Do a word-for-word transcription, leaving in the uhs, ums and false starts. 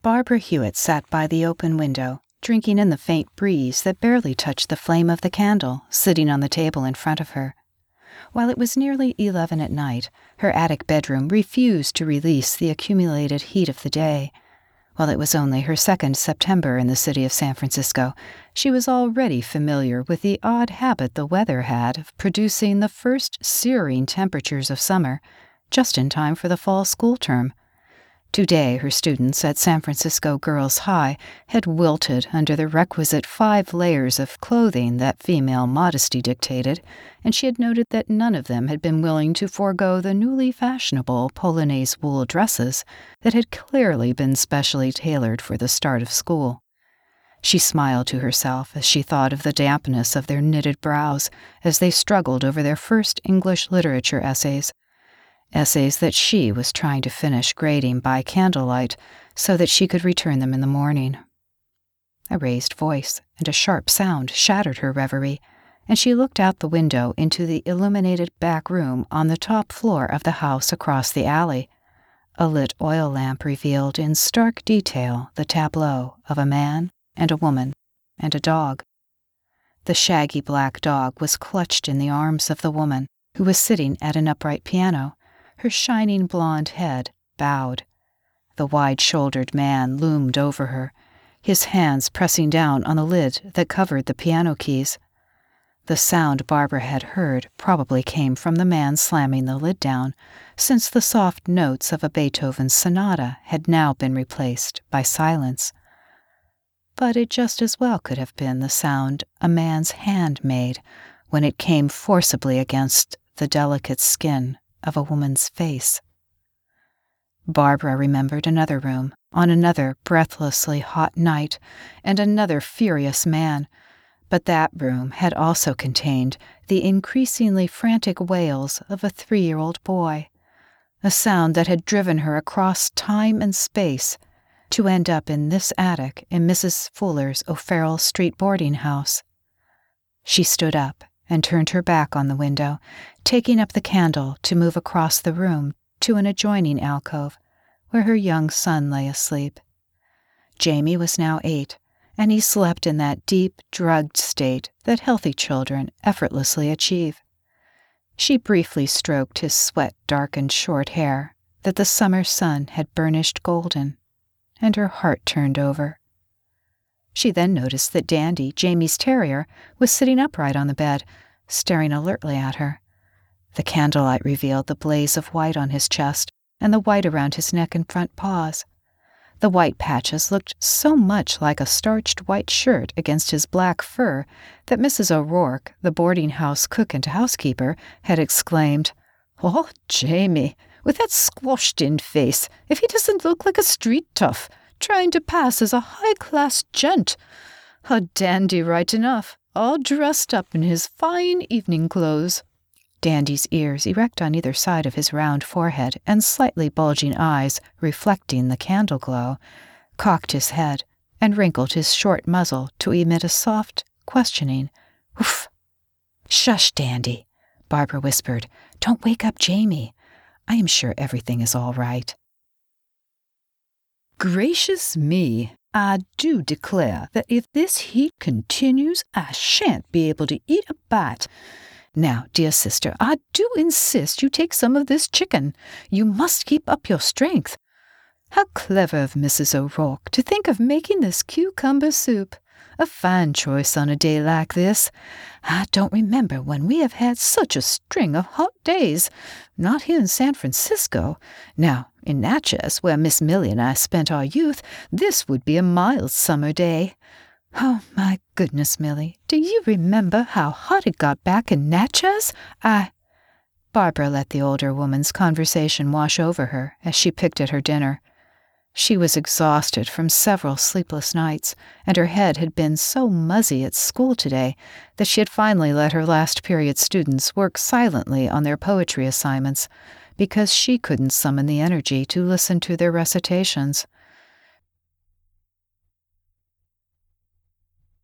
Barbara Hewitt sat by the open window, drinking in the faint breeze that barely touched the flame of the candle sitting on the table in front of her. While it was nearly eleven at night, her attic bedroom refused to release the accumulated heat of the day. While it was only her second September in the city of San Francisco, she was already familiar with the odd habit the weather had of producing the first searing temperatures of summer, just in time for the fall school term. Today, her students at San Francisco Girls High had wilted under the requisite five layers of clothing that female modesty dictated, and she had noted that none of them had been willing to forego the newly fashionable Polonaise wool dresses that had clearly been specially tailored for the start of school. She smiled to herself as she thought of the dampness of their knitted brows as they struggled over their first English literature essays. Essays that she was trying to finish grading by candlelight so that she could return them in the morning. A raised voice and a sharp sound shattered her reverie, and she looked out the window into the illuminated back room on the top floor of the house across the alley. A lit oil lamp revealed in stark detail the tableau of a man and a woman and a dog. The shaggy black dog was clutched in the arms of the woman, who was sitting at an upright piano, her shining blonde head bowed. The wide-shouldered man loomed over her, his hands pressing down on the lid that covered the piano keys. The sound Barbara had heard probably came from the man slamming the lid down, since the soft notes of a Beethoven sonata had now been replaced by silence. But it just as well could have been the sound a man's hand made when it came forcibly against the delicate skin of a woman's face. Barbara remembered another room on another breathlessly hot night and another furious man, but that room had also contained the increasingly frantic wails of a three-year-old boy, a sound that had driven her across time and space to end up in this attic in Missus Fuller's O'Farrell Street boarding house. She stood up and turned her back on the window, taking up the candle to move across the room to an adjoining alcove where her young son lay asleep. Jamie was now eight, and he slept in that deep, drugged state that healthy children effortlessly achieve. She briefly stroked his sweat-darkened short hair that the summer sun had burnished golden, and her heart turned over. She then noticed that Dandy, Jamie's terrier, was sitting upright on the bed, staring alertly at her. The candlelight revealed the blaze of white on his chest and the white around his neck and front paws. The white patches looked so much like a starched white shirt against his black fur that Missus O'Rourke, the boarding house cook and housekeeper, had exclaimed, "Oh, Jamie, with that squashed-in face, if he doesn't look like a street tough, trying to pass as a high-class gent. A dandy right enough, all dressed up in his fine evening clothes." Dandy's ears erect on either side of his round forehead and slightly bulging eyes reflecting the candle glow, cocked his head and wrinkled his short muzzle to emit a soft, questioning "Oof." "Shush, Dandy," Barbara whispered. "Don't wake up Jamie. I am sure everything is all right." "Gracious me, I do declare that if this heat continues, I shan't be able to eat a bite. Now, dear sister, I do insist you take some of this chicken. You must keep up your strength. How clever of Missus O'Rourke to think of making this cucumber soup. A fine choice on a day like this. I don't remember when we have had such a string of hot days. Not here in San Francisco. Now, in Natchez, where Miss Millie and I spent our youth, this would be a mild summer day. Oh, my goodness, Millie, do you remember how hot it got back in Natchez? I—" Barbara let the older woman's conversation wash over her as she picked at her dinner. She was exhausted from several sleepless nights, and her head had been so muzzy at school today that she had finally let her last period students work silently on their poetry assignments because she couldn't summon the energy to listen to their recitations.